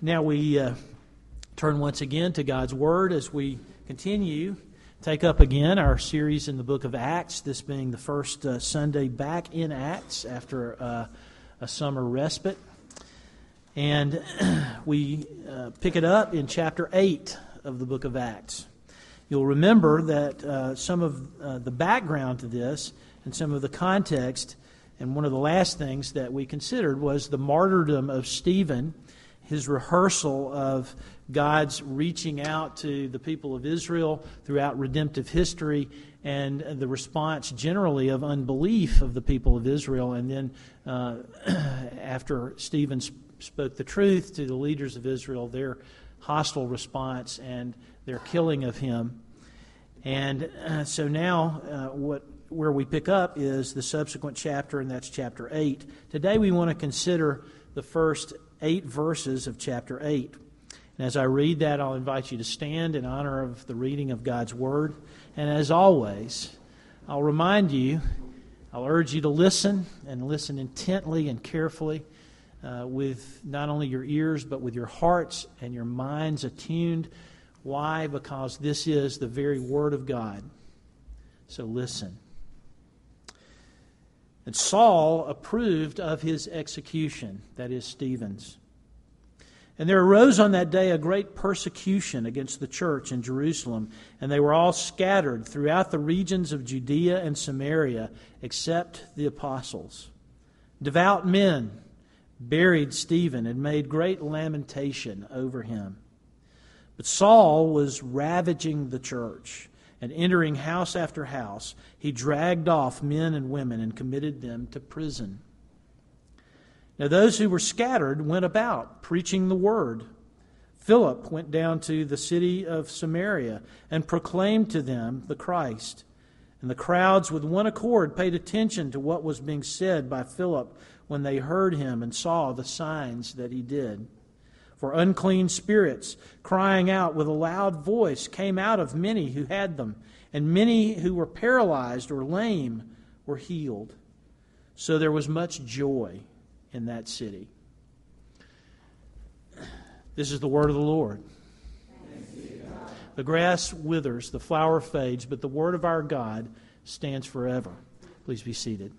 Now we turn once again to God's Word as we continue, take up again our series in the book of Acts, this being the first Sunday back in Acts after a summer respite. And we pick it up in chapter 8 of the book of Acts. You'll remember that some of the background to this and some of the context, and one of the last things that we considered was the martyrdom of Stephen, his rehearsal of God's reaching out to the people of Israel throughout redemptive history, and the response generally of unbelief of the people of Israel. And then after Stephen spoke the truth to the leaders of Israel, their hostile response and their killing of him. And so now where we pick up is the subsequent chapter, and that's chapter 8. Today we want to consider the first 8 verses of chapter 8. And as I read that, I'll invite you to stand in honor of the reading of God's Word. And as always, I'll remind you, I'll urge you to listen, and listen intently and carefully with not only your ears, but with your hearts and your minds attuned. Why? Because this is the very Word of God. So listen. And Saul approved of his execution, that is Stephen's. And there arose on that day a great persecution against the church in Jerusalem, and they were all scattered throughout the regions of Judea and Samaria, except the apostles. Devout men buried Stephen and made great lamentation over him. But Saul was ravaging the church, and entering house after house, he dragged off men and women and committed them to prison. Now those who were scattered went about, preaching the word. Philip went down to the city of Samaria and proclaimed to them the Christ. And the crowds with one accord paid attention to what was being said by Philip when they heard him and saw the signs that he did. For unclean spirits, crying out with a loud voice, came out of many who had them, and many who were paralyzed or lame were healed. So there was much joy in that city. This is the word of the Lord. The grass withers, the flower fades, but the word of our God stands forever. Please be seated.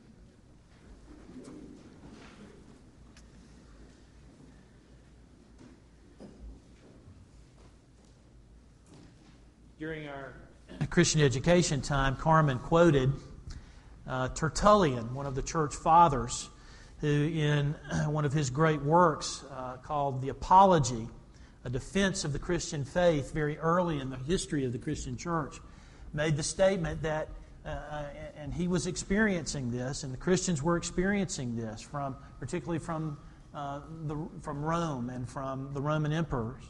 During our Christian education time, Carmen quoted Tertullian, one of the church fathers, who in one of his great works called The Apology, a defense of the Christian faith very early in the history of the Christian church, made the statement that, and he was experiencing this, and the Christians were experiencing this, particularly from Rome and from the Roman emperors.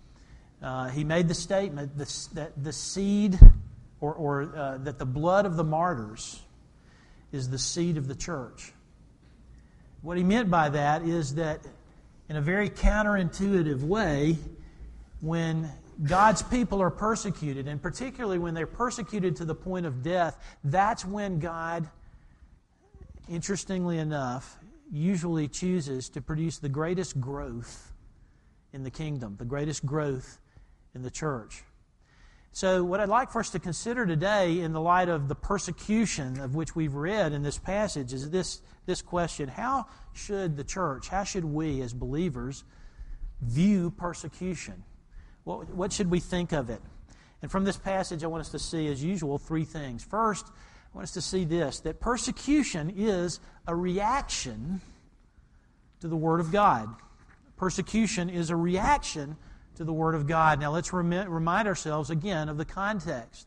He made the statement that the seed, or that the blood of the martyrs is the seed of the church. What he meant by that is that in a very counterintuitive way, when God's people are persecuted, and particularly when they're persecuted to the point of death, that's when God, interestingly enough, usually chooses to produce the greatest growth in the kingdom, the greatest growth in the church. So what I'd like for us to consider today in the light of the persecution of which we've read in this passage is this question: how should the church, how should we as believers view persecution? What should we think of it? And from this passage I want us to see, as usual, 3 things. First, I want us to see this, that persecution is a reaction to the Word of God. Persecution is a reaction to the Word of God. Now let's remind ourselves again of the context.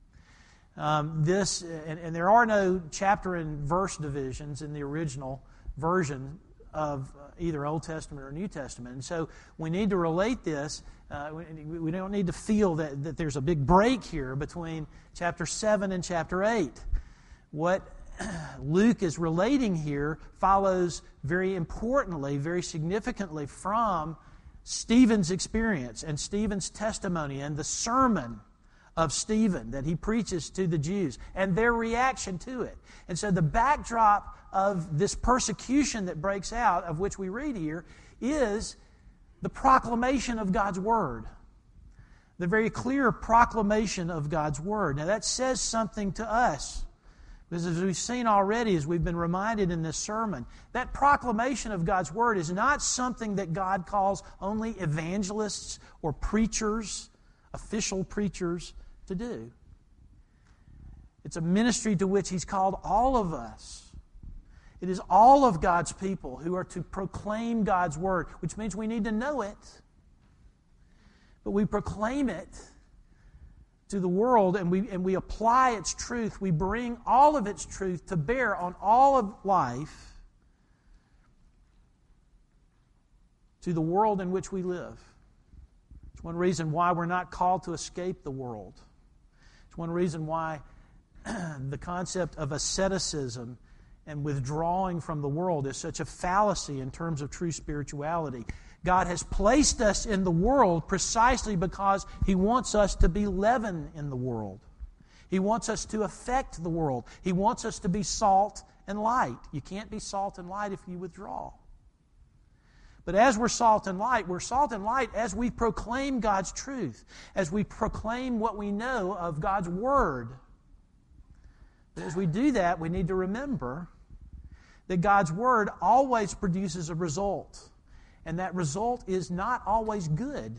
And there are no chapter and verse divisions in the original version of either Old Testament or New Testament. And so we need to relate this. We don't need to feel that there's a big break here between chapter 7 and chapter 8. What Luke is relating here follows very importantly, very significantly from Stephen's experience and Stephen's testimony and the sermon of Stephen that he preaches to the Jews and their reaction to it. And so the backdrop of this persecution that breaks out, of which we read here, is the proclamation of God's Word. The very clear proclamation of God's Word. Now that says something to us. Because as we've seen already, as we've been reminded in this sermon, that proclamation of God's Word is not something that God calls only evangelists or preachers, official preachers, to do. It's a ministry to which He's called all of us. It is all of God's people who are to proclaim God's Word, which means we need to know it. But we proclaim it to the world, and we apply its truth. We bring all of its truth to bear on all of life to the world in which we live. It's one reason why we're not called to escape the world. It's one reason why the concept of asceticism and withdrawing from the world is such a fallacy in terms of true spirituality. God has placed us in the world precisely because He wants us to be leaven in the world. He wants us to affect the world. He wants us to be salt and light. You can't be salt and light if you withdraw. But as we're salt and light as we proclaim God's truth, as we proclaim what we know of God's Word. But as we do that, we need to remember that God's Word always produces a result. And that result is not always good.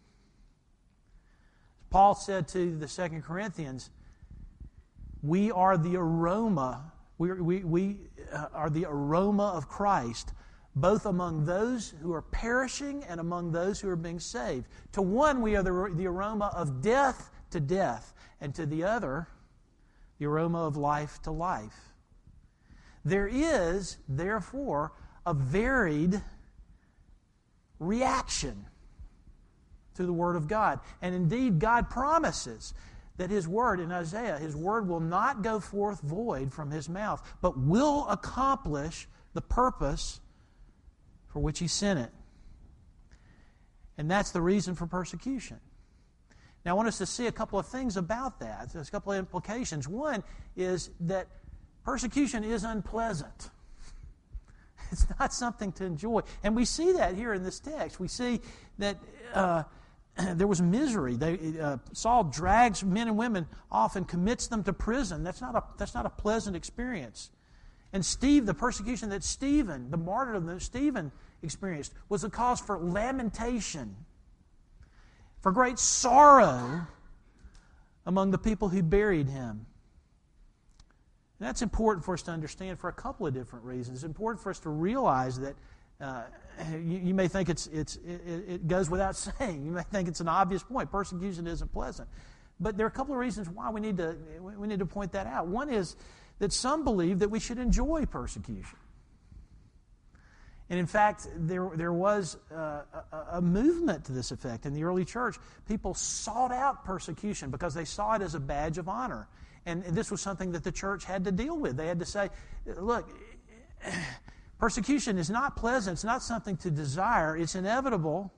Paul said to the 2 Corinthians, we are the aroma, we are the aroma of Christ, both among those who are perishing and among those who are being saved. To one, we are the aroma of death to death, and to the other, the aroma of life to life. There is, therefore, a varied reaction to the Word of God. And indeed, God promises that His Word in Isaiah, His Word will not go forth void from His mouth, but will accomplish the purpose for which He sent it. And that's the reason for persecution. Now, I want us to see a couple of things about that. There's a couple of implications. One is that persecution is unpleasant. It's not something to enjoy. And we see that here in this text. We see that there was misery. Saul drags men and women off and commits them to prison. That's not a pleasant experience. And the persecution that Stephen, the martyrdom that Stephen experienced, was a cause for lamentation, for great sorrow among the people who buried him. And that's important for us to understand for a couple of different reasons. It's important for us to realize that you may think it goes without saying. You may think it's an obvious point. Persecution isn't pleasant. But there are a couple of reasons why we need to point that out. One is that some believe that we should enjoy persecution. And in fact, there was a movement to this effect in the early church. People sought out persecution because they saw it as a badge of honor. And this was something that the church had to deal with. They had to say, look, persecution is not pleasant. It's not something to desire. It's inevitable.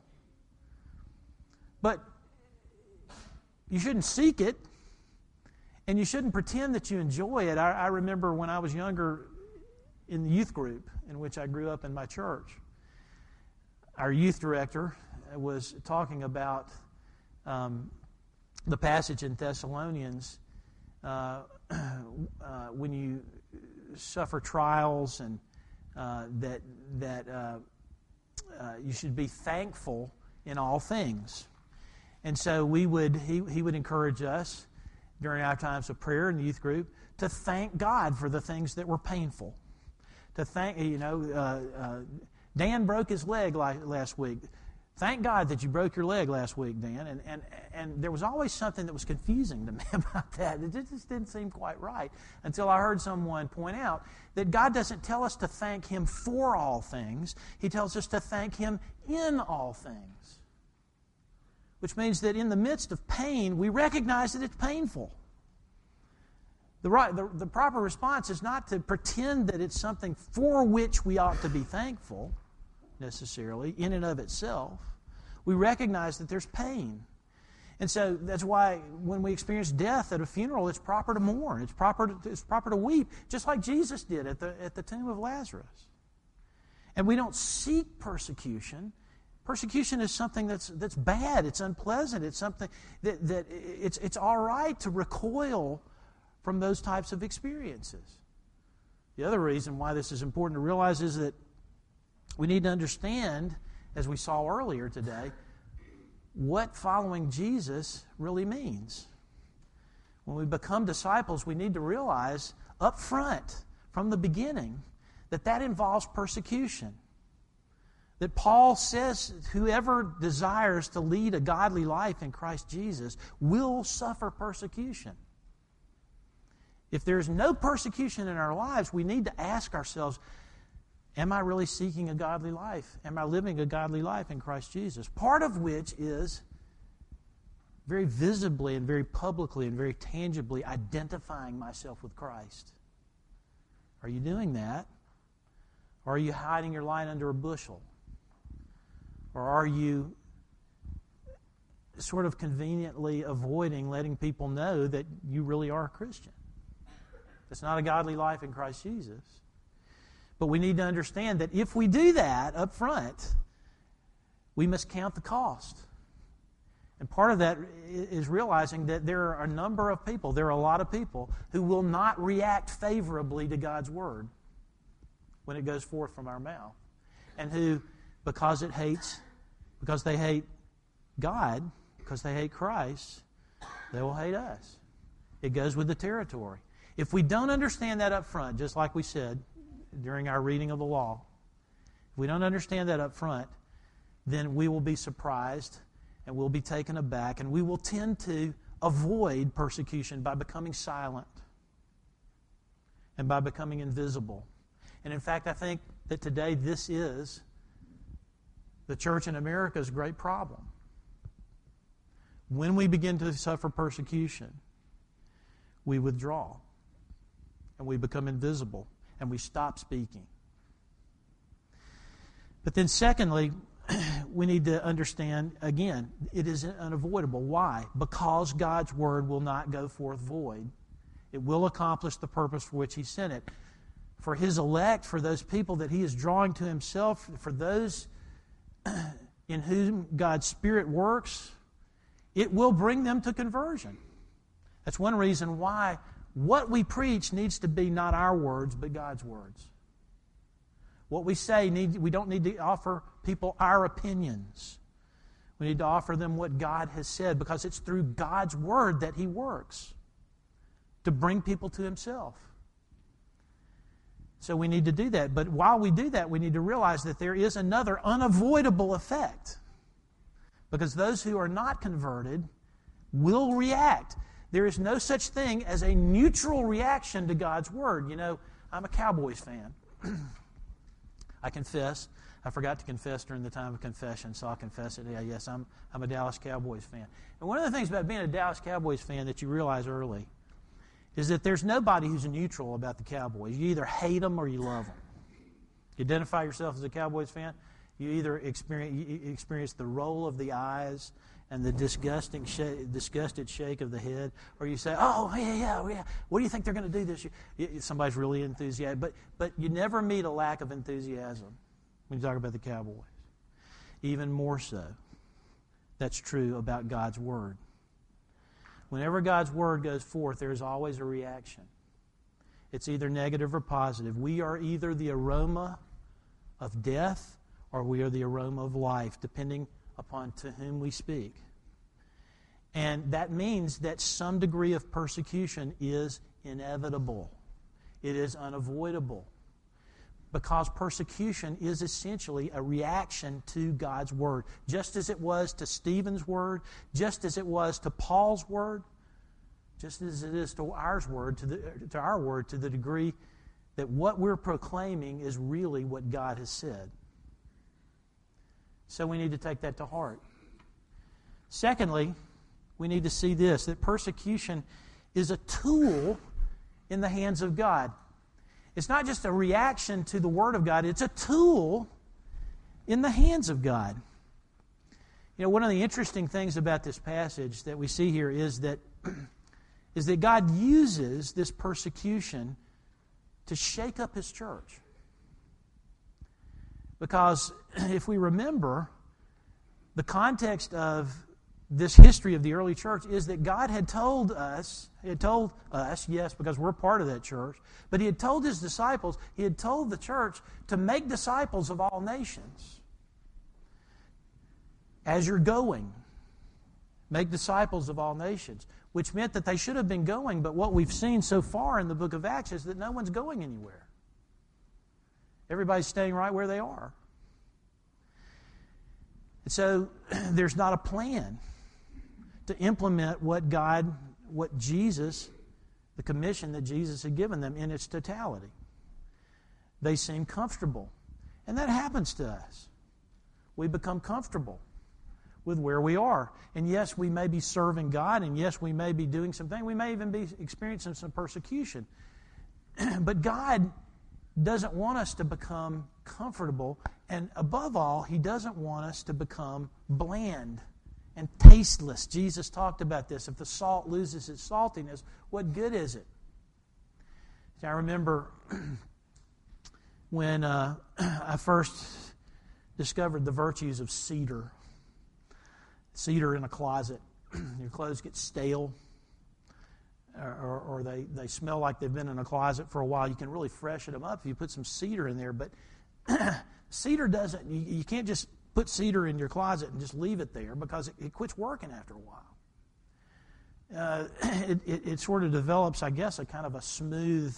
But you shouldn't seek it. And you shouldn't pretend that you enjoy it. I remember when I was younger in the youth group in which I grew up in my church, our youth director was talking about the passage in Thessalonians when you suffer trials and that you should be thankful in all things. And so he would encourage us during our times of prayer in the youth group to thank God for the things that were painful. To thank, Dan broke his leg last week. Thank God that you broke your leg last week, Dan. And there was always something that was confusing to me about that. It just didn't seem quite right until I heard someone point out that God doesn't tell us to thank Him for all things. He tells us to thank Him in all things. Which means that in the midst of pain, we recognize that it's painful. The proper response is not to pretend that it's something for which we ought to be thankful, necessarily, in and of itself. We recognize that there's pain. And so that's why when we experience death at a funeral, it's proper to mourn. It's proper to weep, just like Jesus did at the tomb of Lazarus. And we don't seek persecution. Persecution is something that's bad. It's unpleasant. It's something that it's all right to recoil from those types of experiences. The other reason why this is important to realize is that we need to understand, as we saw earlier today, what following Jesus really means. When we become disciples, we need to realize up front, from the beginning, that involves persecution. That Paul says whoever desires to lead a godly life in Christ Jesus will suffer persecution. If there's no persecution in our lives, we need to ask ourselves, am I really seeking a godly life? Am I living a godly life in Christ Jesus? Part of which is very visibly and very publicly and very tangibly identifying myself with Christ. Are you doing that? Or are you hiding your light under a bushel? Or are you sort of conveniently avoiding letting people know that you really are a Christian? It's not a godly life in Christ Jesus. But we need to understand that if we do that up front, we must count the cost. And part of that is realizing that there are a number of people, there are a lot of people, who will not react favorably to God's Word when it goes forth from our mouth. And who, because they hate God, because they hate Christ, they will hate us. It goes with the territory. If we don't understand that up front, just like we said during our reading of the law, if we don't understand that up front, then we will be surprised and we'll be taken aback, and we will tend to avoid persecution by becoming silent and by becoming invisible. And in fact, I think that today this is the church in America's great problem. When we begin to suffer persecution, we withdraw and we become invisible and we stop speaking. But then secondly, we need to understand, again, it is unavoidable. Why? Because God's Word will not go forth void. It will accomplish the purpose for which He sent it. For His elect, for those people that He is drawing to Himself, for those in whom God's Spirit works, it will bring them to conversion. That's one reason why what we preach needs to be not our words, but God's words. What we say, we don't need to offer people our opinions. We need to offer them what God has said, because it's through God's Word that He works to bring people to Himself. So we need to do that. But while we do that, we need to realize that there is another unavoidable effect. Because those who are not converted will react. There is no such thing as a neutral reaction to God's Word. You know, I'm a Cowboys fan. I confess. I forgot to confess during the time of confession, so I'll confess it. Yeah, yes, I'm a Dallas Cowboys fan. And one of the things about being a Dallas Cowboys fan that you realize early is that there's nobody who's neutral about the Cowboys. You either hate them or you love them. You identify yourself as a Cowboys fan, you either experience the roll of the eyes and the disgusted shake of the head, or you say, oh, yeah, what do you think they're going to do this year? Somebody's really enthusiastic. But you never meet a lack of enthusiasm when you talk about the Cowboys. Even more so, that's true about God's Word. Whenever God's Word goes forth, there's always a reaction. It's either negative or positive. We are either the aroma of death or we are the aroma of life, depending upon to whom we speak. And that means that some degree of persecution is inevitable. It is unavoidable. Because persecution is essentially a reaction to God's Word. Just as it was to Stephen's Word, just as it was to Paul's Word, just as it is to our Word, to the degree that what we're proclaiming is really what God has said. So we need to take that to heart. Secondly, we need to see this, that persecution is a tool in the hands of God. It's not just a reaction to the Word of God, it's a tool in the hands of God. You know, one of the interesting things about this passage that we see here is that God uses this persecution to shake up His church. Because if we remember, the context of this history of the early church is that God had told us, yes, because we're part of that church, but He had told His disciples, He had told the church to make disciples of all nations. As you're going, make disciples of all nations, which meant that they should have been going, but what we've seen so far in the book of Acts is that no one's going anywhere. Everybody's staying right where they are. And so there's not a plan to implement what Jesus, the commission that Jesus had given them in its totality. They seem comfortable. And that happens to us. We become comfortable with where we are. And yes, we may be serving God, and yes, we may be doing something. We may even be experiencing some persecution. But God doesn't want us to become comfortable, and above all, He doesn't want us to become bland and tasteless. Jesus talked about this. If the salt loses its saltiness, what good is it? I remember when I first discovered the virtues of cedar. Cedar in a closet. Your clothes get stale, or they smell like they've been in a closet for a while. You can really freshen them up if you put some cedar in there. But cedar doesn't, you can't just put cedar in your closet and just leave it there, because it quits working after a while. It sort of develops, I guess, a kind of a smooth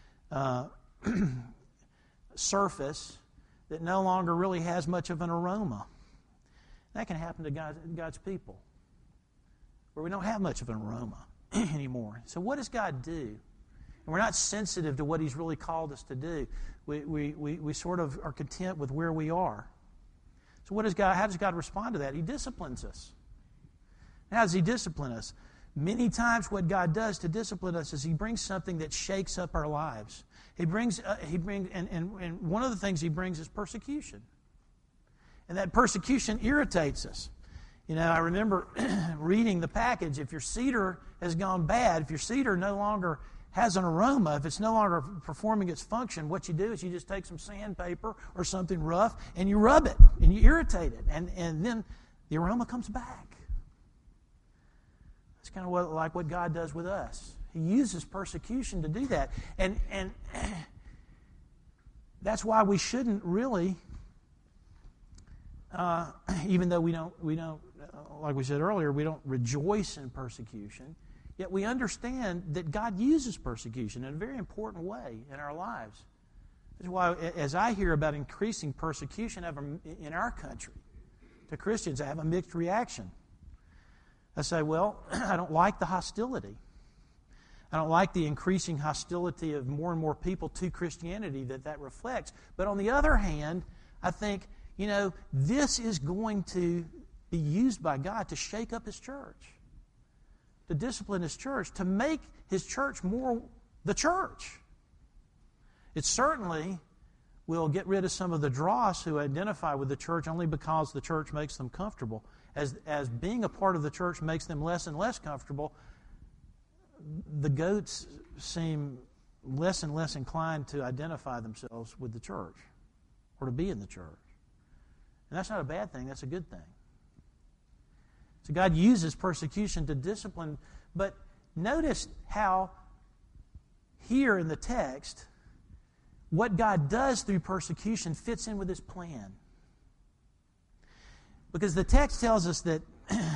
surface that no longer really has much of an aroma. That can happen to God's people, where we don't have much of an aroma anymore. So what does God do? And we're not sensitive to what He's really called us to do. We sort of are content with where we are. So how does God respond to that? He disciplines us. How does He discipline us? Many times what God does to discipline us is He brings something that shakes up our lives. And one of the things He brings is persecution. And that persecution irritates us. I remember reading the package. If your cedar has gone bad, if your cedar no longer has an aroma, if it's no longer performing its function, what you do is you just take some sandpaper or something rough and you rub it and you irritate it. And then the aroma comes back. It's kind of like what God does with us. He uses persecution to do that. And that's why we shouldn't really... even though we don't, like we said earlier, we don't rejoice in persecution, yet we understand that God uses persecution in a very important way in our lives. That's why, as I hear about increasing persecution in our country to Christians, I have a mixed reaction. I say, well, I don't like the hostility. I don't like the increasing hostility of more and more people to Christianity that reflects. But on the other hand, I think, this is going to be used by God to shake up His church, to discipline His church, to make His church more the church. It certainly will get rid of some of the dross who identify with the church only because the church makes them comfortable. As being a part of the church makes them less and less comfortable, the goats seem less and less inclined to identify themselves with the church or to be in the church. And that's not a bad thing, that's a good thing. So God uses persecution to discipline, but notice how here in the text, what God does through persecution fits in with His plan. Because the text tells us that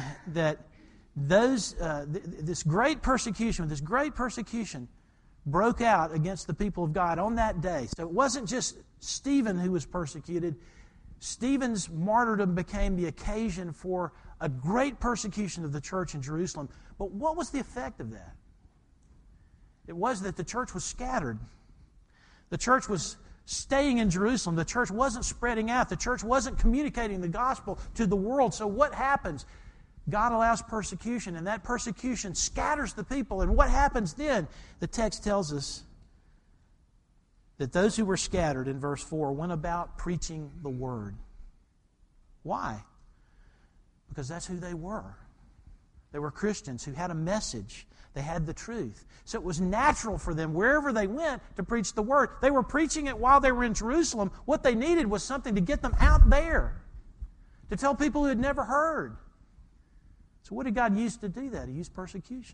this great persecution broke out against the people of God on that day. So it wasn't just Stephen who was persecuted. Stephen's martyrdom became the occasion for a great persecution of the church in Jerusalem. But what was the effect of that? It was that the church was scattered. The church was staying in Jerusalem. The church wasn't spreading out. The church wasn't communicating the gospel to the world. So what happens? God allows persecution, and that persecution scatters the people. And what happens then? The text tells us that those who were scattered, in verse 4, went about preaching the word. Why? Because that's who they were. They were Christians who had a message. They had the truth. So it was natural for them, wherever they went, to preach the word. They were preaching it while they were in Jerusalem. What they needed was something to get them out there, to tell people who had never heard. So what did God use to do that? He used persecution.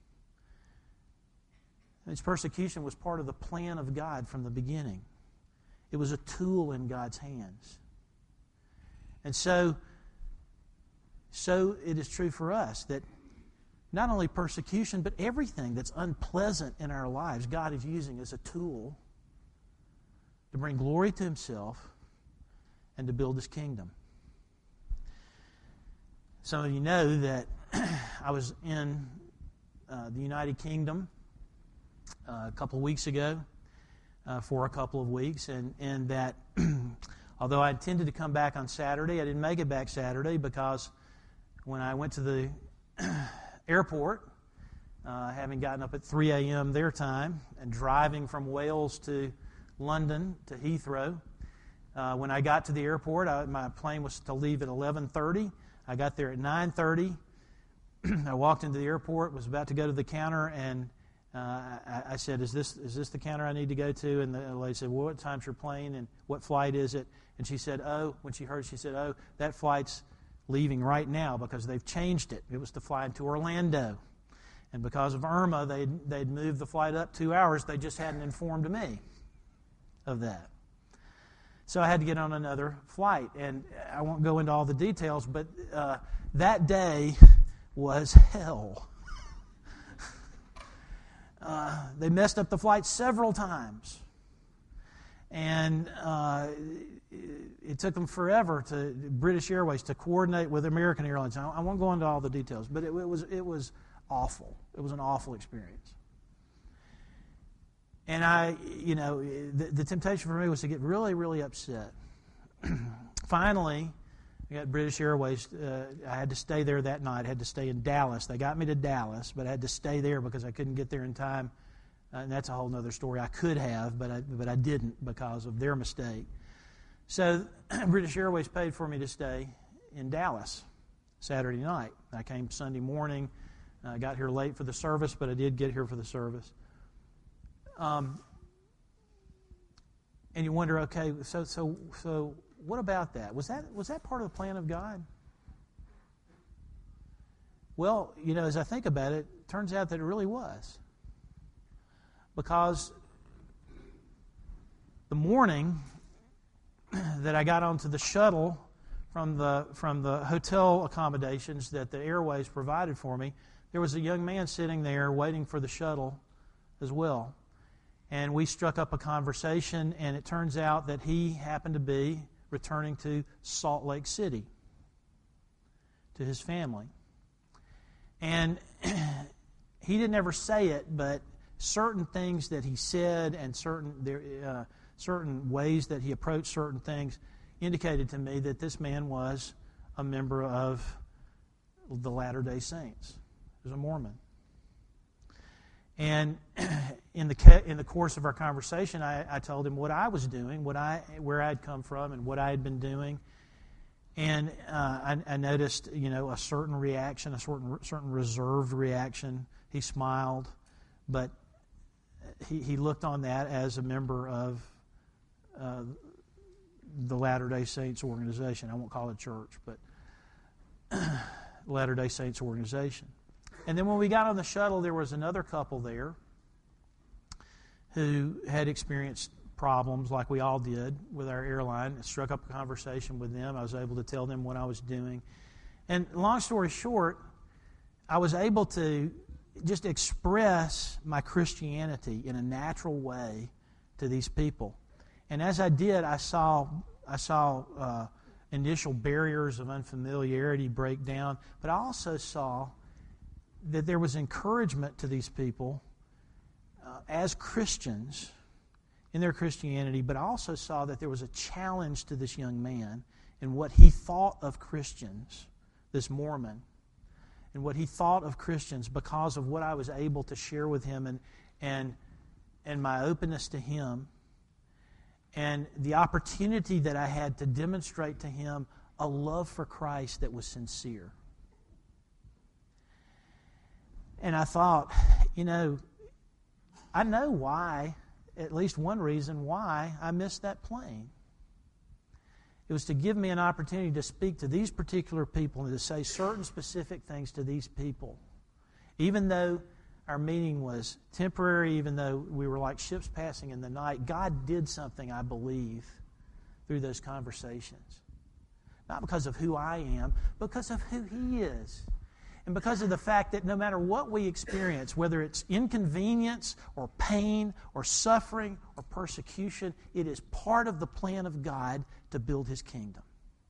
And this persecution was part of the plan of God from the beginning. It was a tool in God's hands. And so it is true for us that not only persecution, but everything that's unpleasant in our lives, God is using as a tool to bring glory to Himself and to build His kingdom. Some of you know that I was in the United Kingdom a couple of weeks ago for a couple of weeks, and that although I intended to come back on Saturday, I didn't make it back Saturday because when I went to the airport, having gotten up at 3 a.m. their time and driving from Wales to London to Heathrow, when I got to the airport, my plane was to leave at 11:30. I got there at 9:30. I walked into the airport, was about to go to the counter, and I said, is this the counter I need to go to? And the lady said, well, what time's your plane and what flight is it? And she said, when she heard, she said, that flight's leaving right now because they've changed it. It was to fly into Orlando. And because of Irma, they'd moved the flight up 2 hours. They just hadn't informed me of that. So I had to get on another flight. And I won't go into all the details, but that day was hell. They messed up the flight several times. And it took them forever to British Airways to coordinate with American Airlines. I won't go into all the details, but it was awful. It was an awful experience. And the temptation for me was to get really, really upset. Finally, I got British Airways. I had to stay there that night. I had to stay in Dallas. They got me to Dallas, but I had to stay there because I couldn't get there in time. And that's a whole other story. I could have, but I didn't because of their mistake. So British Airways paid for me to stay in Dallas Saturday night. I came Sunday morning. I got here late for the service, but I did get here for the service. And you wonder, okay, so what about that? Was that part of the plan of God? Well, as I think about it, it turns out that it really was. Because the morning that I got onto the shuttle from the hotel accommodations that the Airways provided for me, there was a young man sitting there waiting for the shuttle as well. And we struck up a conversation, and it turns out that he happened to be returning to Salt Lake City to his family. And he didn't ever say it, but certain things that he said and certain ways that he approached certain things indicated to me that this man was a member of the Latter-day Saints. He was a Mormon. And in the course of our conversation, I told him what I was doing, where I had come from, and what I had been doing. And I noticed, a certain reaction, a certain reserved reaction. He smiled, but he looked on that as a member of the Latter-day Saints organization. I won't call it church, but Latter-day Saints organization. And then when we got on the shuttle, there was another couple there who had experienced problems like we all did with our airline. I struck up a conversation with them. I was able to tell them what I was doing. And long story short, I was able to just express my Christianity in a natural way to these people. And as I did, I saw initial barriers of unfamiliarity break down, but I also saw that there was encouragement to these people as Christians in their Christianity, but I also saw that there was a challenge to this young man in what he thought of Christians, this Mormon, and what he thought of Christians because of what I was able to share with him and my openness to him and the opportunity that I had to demonstrate to him a love for Christ that was sincere. And I thought, I know why, at least one reason why I missed that plane. It was to give me an opportunity to speak to these particular people and to say certain specific things to these people. Even though our meeting was temporary, even though we were like ships passing in the night, God did something, I believe, through those conversations. Not because of who I am, but because of who He is. And because of the fact that no matter what we experience, whether it's inconvenience or pain or suffering or persecution, it is part of the plan of God to build His kingdom.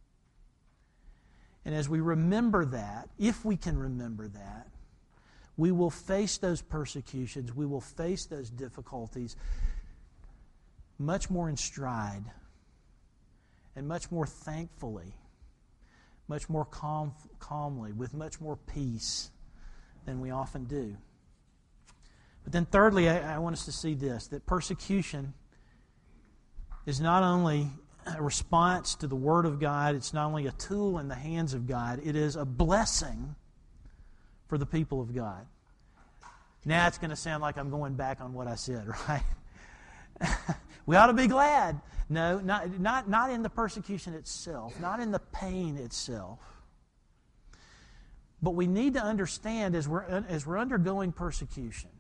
And as we remember that, if we can remember that, we will face those persecutions, we will face those difficulties much more in stride and much more thankfully, much more calmly, with much more peace than we often do. But then thirdly, I want us to see this, that persecution is not only a response to the Word of God, it's not only a tool in the hands of God, it is a blessing for the people of God. Now it's going to sound like I'm going back on what I said, right? We ought to be glad. No, not in the persecution itself, not in the pain itself. But we need to understand as we're undergoing persecution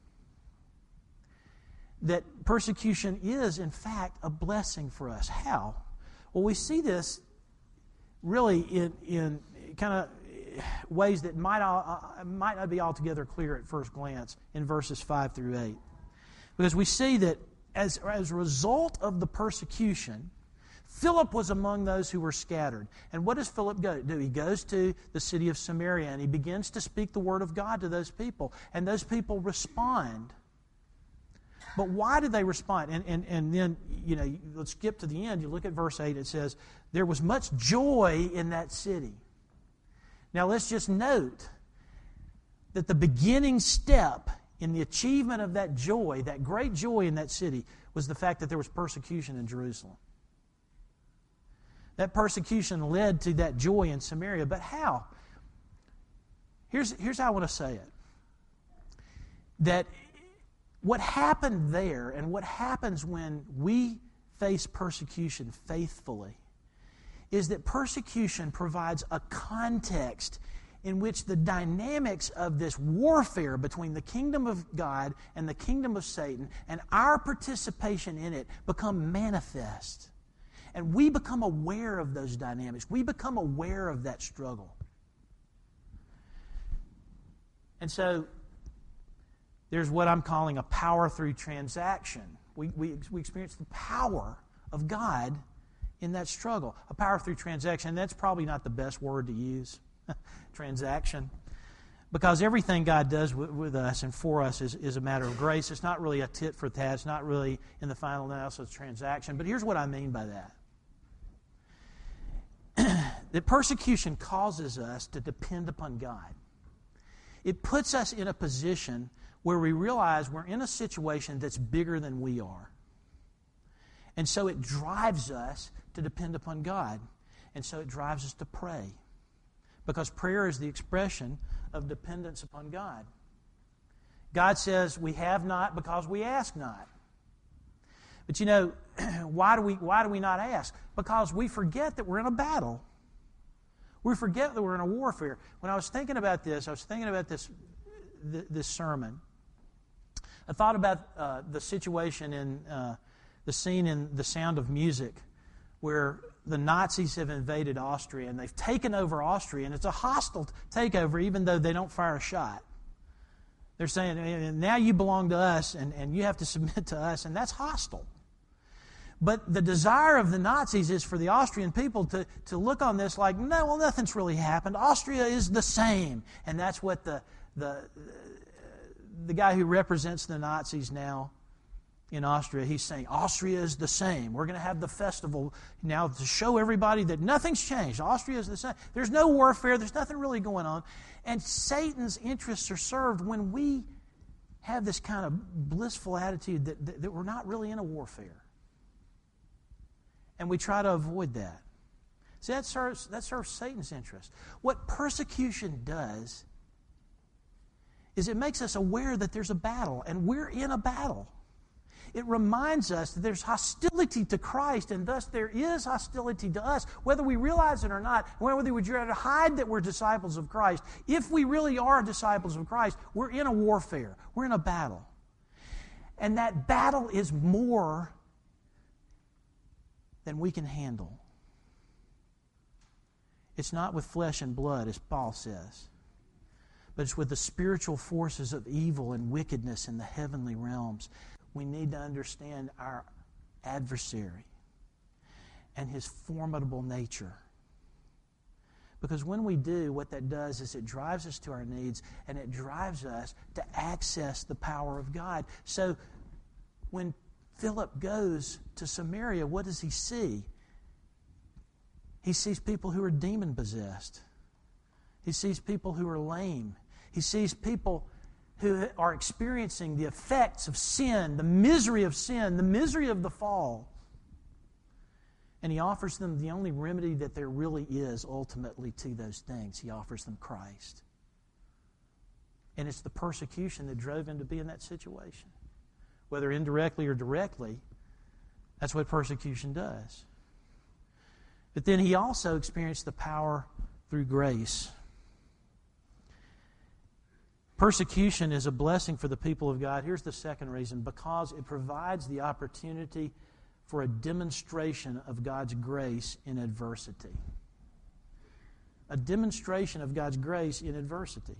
that persecution is, in fact, a blessing for us. How? Well, we see this really in kind of ways that might not be altogether clear at first glance in verses 5 through 8. Because we see that as a result of the persecution, Philip was among those who were scattered. And what does Philip do? He goes to the city of Samaria and he begins to speak the word of God to those people. And those people respond. But why did they respond? And then, let's skip to the end. You look at verse 8, it says, there was much joy in that city. Now let's just note that the beginning step in the achievement of that joy, that great joy in that city, was the fact that there was persecution in Jerusalem. That persecution led to that joy in Samaria. But how? Here's how I want to say it. That what happened there and what happens when we face persecution faithfully is that persecution provides a context in which the dynamics of this warfare between the kingdom of God and the kingdom of Satan and our participation in it become manifest. And we become aware of those dynamics. We become aware of that struggle. And so there's what I'm calling a power through transaction. We experience the power of God in that struggle. A power through transaction. And that's probably not the best word to use. Transaction, because everything God does with us and for us is a matter of grace. It's not really a tit for tat. It's not really, in the final analysis, transaction. But here's what I mean by that. That persecution causes us to depend upon God. It puts us in a position where we realize we're in a situation that's bigger than we are. And so it drives us to depend upon God. And so it drives us to pray. Because prayer is the expression of dependence upon God. God says we have not because we ask not. But why do we not ask? Because we forget that we're in a battle. We forget that we're in a warfare. When I was thinking about this, this sermon. I thought about the situation in the scene in The Sound of Music where the Nazis have invaded Austria and they've taken over Austria, and it's a hostile takeover even though they don't fire a shot. They're saying, now you belong to us and you have to submit to us, and that's hostile. But the desire of the Nazis is for the Austrian people to look on this like, no, well, nothing's really happened. Austria is the same. And that's what the guy who represents the Nazis now in Austria, he's saying, Austria is the same. We're going to have the festival now to show everybody that nothing's changed. Austria is the same. There's no warfare. There's nothing really going on. And Satan's interests are served when we have this kind of blissful attitude that we're not really in a warfare. And we try to avoid that. See, that serves Satan's interest. What persecution does is it makes us aware that there's a battle, and we're in a battle. It reminds us that there's hostility to Christ, and thus there is hostility to us, whether we realize it or not, whether we try to hide that we're disciples of Christ. If we really are disciples of Christ, we're in a warfare. We're in a battle. And that battle is more than we can handle. It's not with flesh and blood, as Paul says, but it's with the spiritual forces of evil and wickedness in the heavenly realms. We need to understand our adversary and his formidable nature. Because when we do, what that does is it drives us to our needs, and it drives us to access the power of God. So when Philip goes to Samaria, what does he see? He sees people who are demon-possessed. He sees people who are lame. He sees people who are experiencing the effects of sin, the misery of sin, the misery of the fall. And he offers them the only remedy that there really is ultimately to those things. He offers them Christ. And it's the persecution that drove him to be in that situation. Whether indirectly or directly, that's what persecution does. But then he also experienced the power through grace. Persecution is a blessing for the people of God. Here's the second reason: because it provides the opportunity for a demonstration of God's grace in adversity. A demonstration of God's grace in adversity.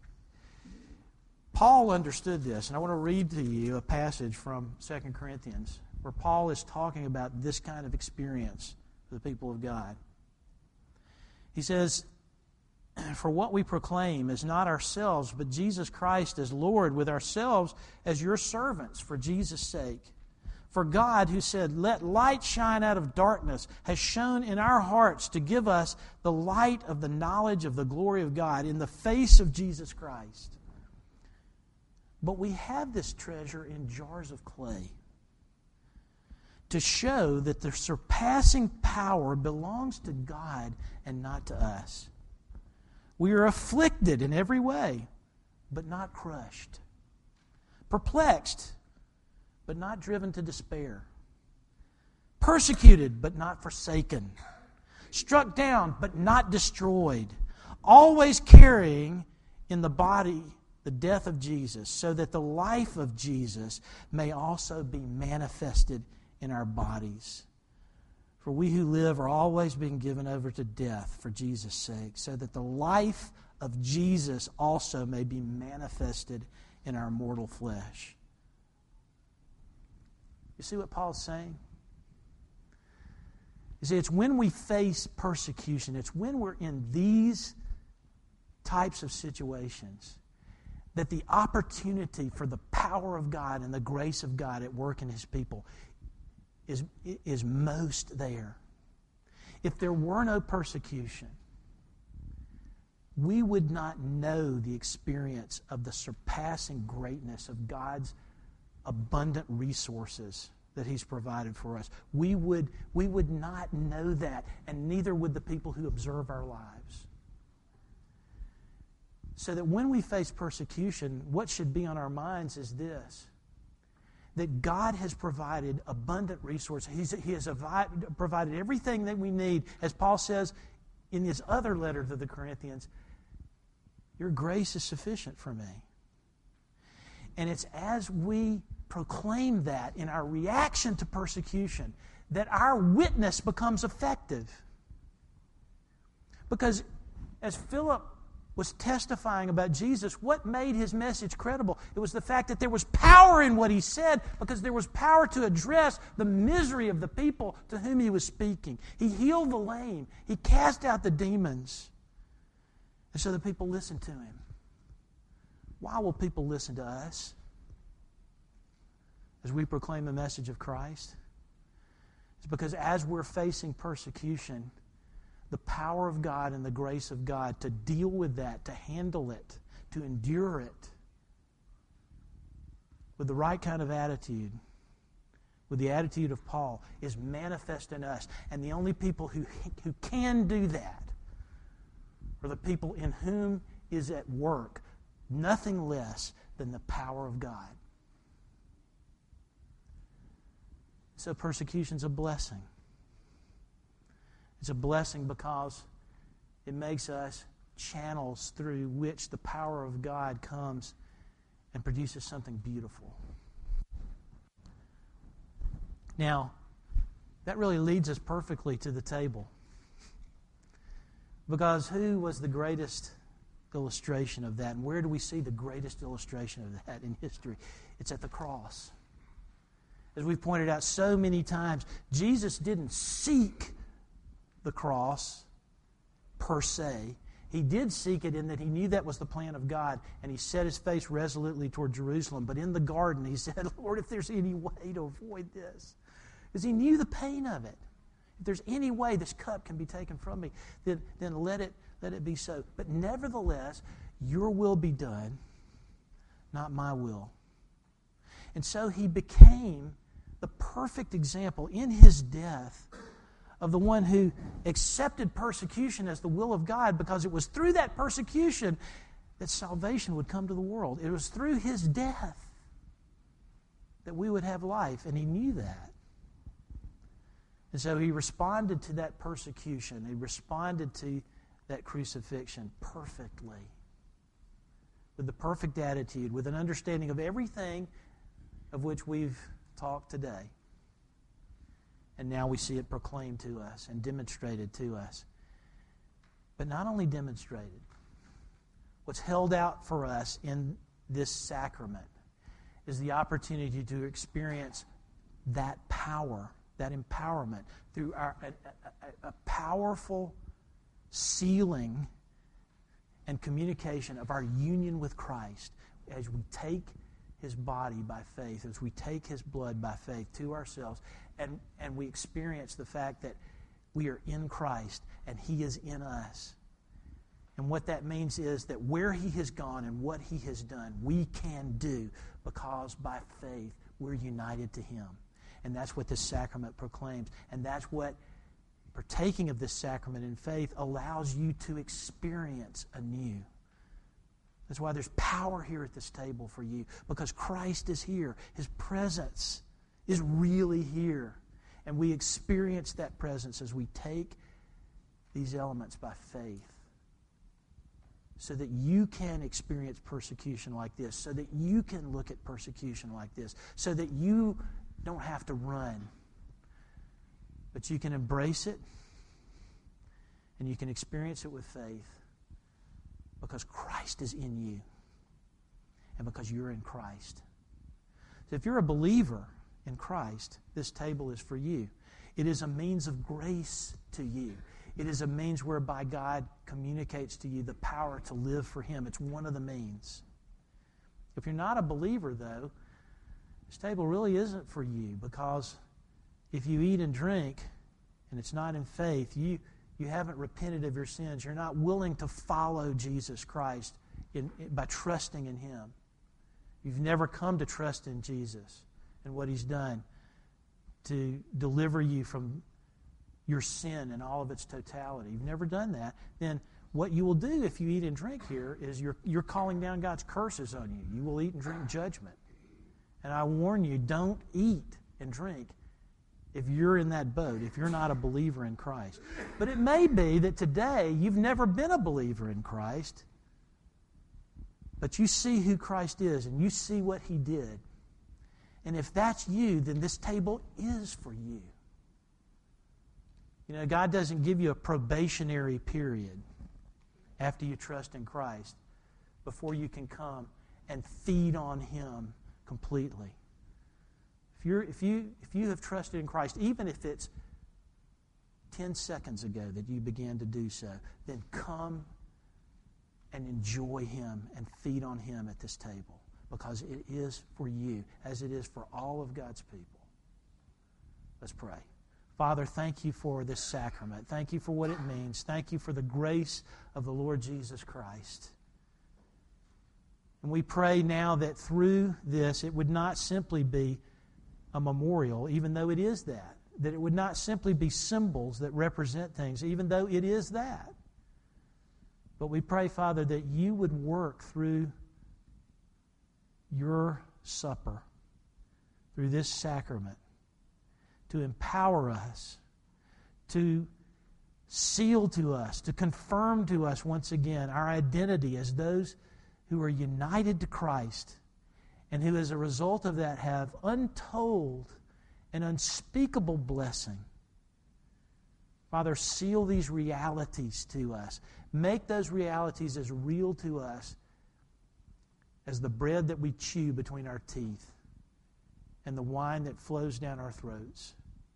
Paul understood this, and I want to read to you a passage from 2 Corinthians where Paul is talking about this kind of experience for the people of God. He says, "For what we proclaim is not ourselves, but Jesus Christ as Lord, with ourselves as your servants for Jesus' sake. For God, who said, 'Let light shine out of darkness,' has shone in our hearts to give us the light of the knowledge of the glory of God in the face of Jesus Christ. But we have this treasure in jars of clay, to show that the surpassing power belongs to God and not to us. We are afflicted in every way, but not crushed. Perplexed, but not driven to despair. Persecuted, but not forsaken. Struck down, but not destroyed. Always carrying in the body the death of Jesus, so that the life of Jesus may also be manifested in our bodies. For we who live are always being given over to death for Jesus' sake, so that the life of Jesus also may be manifested in our mortal flesh." You see what Paul's saying? You see, it's when we face persecution, it's when we're in these types of situations that the opportunity for the power of God and the grace of God at work in His people is most there. If there were no persecution, we would not know the experience of the surpassing greatness of God's abundant resources that He's provided for us. We would not know that, and neither would the people who observe our lives. So that when we face persecution, what should be on our minds is this: that God has provided abundant resources. He has provided everything that we need. As Paul says in his other letter to the Corinthians, "Your grace is sufficient for me." And it's as we proclaim that in our reaction to persecution that our witness becomes effective. Because as Philip was testifying about Jesus, what made his message credible? It was the fact that there was power in what he said, because there was power to address the misery of the people to whom he was speaking. He healed the lame. He cast out the demons. And so the people listened to him. Why will people listen to us as we proclaim the message of Christ? It's because as we're facing persecution, the power of God and the grace of God to deal with that, to handle it, to endure it with the right kind of attitude, with the attitude of Paul, is manifest in us. And the only people who can do that are the people in whom is at work nothing less than the power of God. So persecution's a blessing. It's a blessing because it makes us channels through which the power of God comes and produces something beautiful. Now, that really leads us perfectly to the table. Because who was the greatest illustration of that? And where do we see the greatest illustration of that in history? It's at the cross. As we've pointed out so many times, Jesus didn't seek the cross per se. He did seek it in that he knew that was the plan of God, and he set his face resolutely toward Jerusalem. But in the garden, he said, Lord, if there's any way to avoid this, because he knew the pain of it. If there's any way this cup can be taken from me, then let it be so. But nevertheless, your will be done, not my will. And so he became the perfect example in his death of the one who accepted persecution as the will of God, because it was through that persecution that salvation would come to the world. It was through his death that we would have life, and he knew that. And so he responded to that persecution. He responded to that crucifixion perfectly, with the perfect attitude, with an understanding of everything of which we've talked today. And now we see it proclaimed to us and demonstrated to us. But not only demonstrated, what's held out for us in this sacrament is the opportunity to experience that power, that empowerment, through a powerful sealing and communication of our union with Christ as we take his body by faith, as we take his blood by faith to ourselves, and we experience the fact that we are in Christ and he is in us. And what that means is that where he has gone and what he has done, we can do, because by faith we're united to him. And that's what this sacrament proclaims. And that's what partaking of this sacrament in faith allows you to experience anew. That's why there's power here at this table for you, because Christ is here. His presence is really here. And we experience that presence as we take these elements by faith, so that you can experience persecution like this, so that you can look at persecution like this, so that you don't have to run, but you can embrace it and you can experience it with faith, because Christ is in you and because you're in Christ. So if you're a believer in Christ, this table is for you. It is a means of grace to you. It is a means whereby God communicates to you the power to live for him. It's one of the means. If you're not a believer, though, this table really isn't for you, because if you eat and drink and it's not in faith, you haven't repented of your sins. You're not willing to follow Jesus Christ by trusting in him. You've never come to trust in Jesus and what he's done to deliver you from your sin in all of its totality. You've never done that. Then what you will do if you eat and drink here is you're calling down God's curses on you. You will eat and drink judgment. And I warn you, don't eat and drink if you're in that boat, if you're not a believer in Christ. But it may be that today you've never been a believer in Christ, but you see who Christ is and you see what he did. And if that's you, then this table is for you. You know, God doesn't give you a probationary period after you trust in Christ before you can come and feed on him completely. If you have trusted in Christ, even if it's 10 seconds ago that you began to do so, then come and enjoy him and feed on him at this table, because it is for you as it is for all of God's people. Let's pray. Father, thank you for this sacrament. Thank you for what it means. Thank you for the grace of the Lord Jesus Christ. And we pray now that through this, it would not simply be a memorial, even though it is that. That it would not simply be symbols that represent things, even though it is that. But we pray, Father, that you would work through your supper, through this sacrament, to empower us, to seal to us, to confirm to us once again our identity as those who are united to Christ and who as a result of that have untold and unspeakable blessing. Father, seal these realities to us. Make those realities as real to us as the bread that we chew between our teeth and the wine that flows down our throats.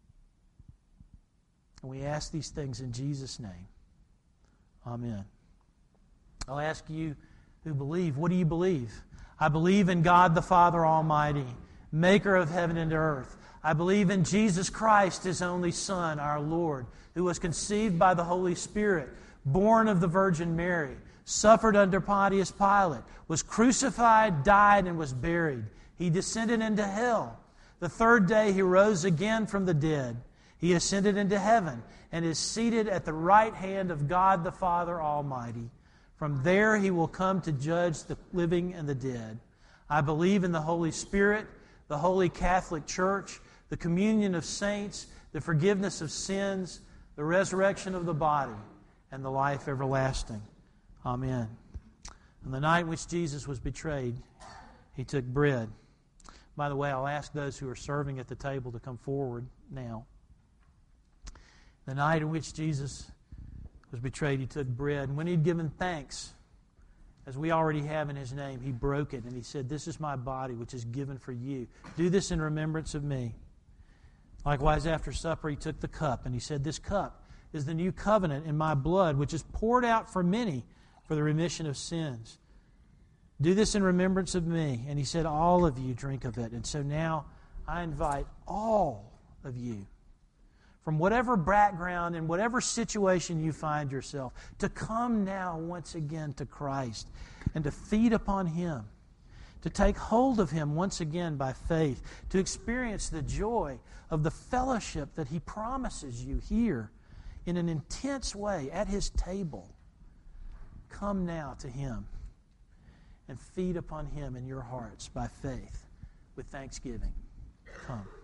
And we ask these things in Jesus' name. Amen. I'll ask you who believe, what do you believe? I believe in God the Father Almighty, maker of heaven and earth. I believe in Jesus Christ, His only Son, our Lord, who was conceived by the Holy Spirit, born of the Virgin Mary, suffered under Pontius Pilate, was crucified, died, and was buried. He descended into hell. The third day He rose again from the dead. He ascended into heaven and is seated at the right hand of God the Father Almighty. From there He will come to judge the living and the dead. I believe in the Holy Spirit, the Holy Catholic Church, the communion of saints, the forgiveness of sins, the resurrection of the body, and the life everlasting. Amen. On the night in which Jesus was betrayed, He took bread. By the way, I'll ask those who are serving at the table to come forward now. The night in which Jesus was betrayed, He took bread. And when He'd given thanks, as we already have in His name, He broke it and He said, "This is my body, which is given for you. Do this in remembrance of me." Likewise, after supper, He took the cup and He said, "This cup is the new covenant in my blood, which is poured out for many for the remission of sins. Do this in remembrance of me." And He said, "All of you drink of it." And so now I invite all of you, from whatever background and whatever situation you find yourself, to come now once again to Christ and to feed upon Him, to take hold of Him once again by faith, to experience the joy of the fellowship that He promises you here in an intense way at His table. Come now to Him and feed upon Him in your hearts by faith with thanksgiving. Come.